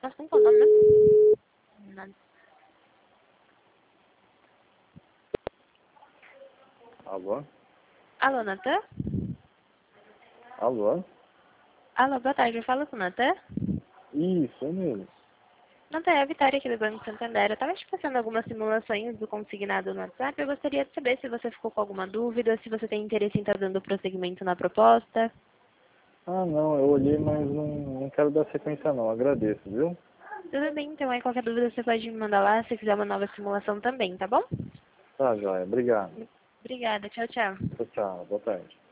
Como que é o nome mesmo? Nada. Alô? Alô, Natan? Alô? Alô, boa tarde. Eu falo com o Natan? Isso, é mesmo. Natan, é a Vitória aqui do Banco Santander. Eu estava te passando algumas simulações do consignado no WhatsApp. Eu gostaria de saber se você ficou com alguma dúvida, se você tem interesse em estar dando prosseguimento na proposta. Ah, não, eu olhei, mas não quero dar sequência não. Agradeço, viu? Tudo bem, então aí qualquer dúvida você pode me mandar lá se quiser uma nova simulação também, tá bom? Tá, joia. Obrigado. Obrigada, tchau, tchau. Tchau, tchau. Boa tarde.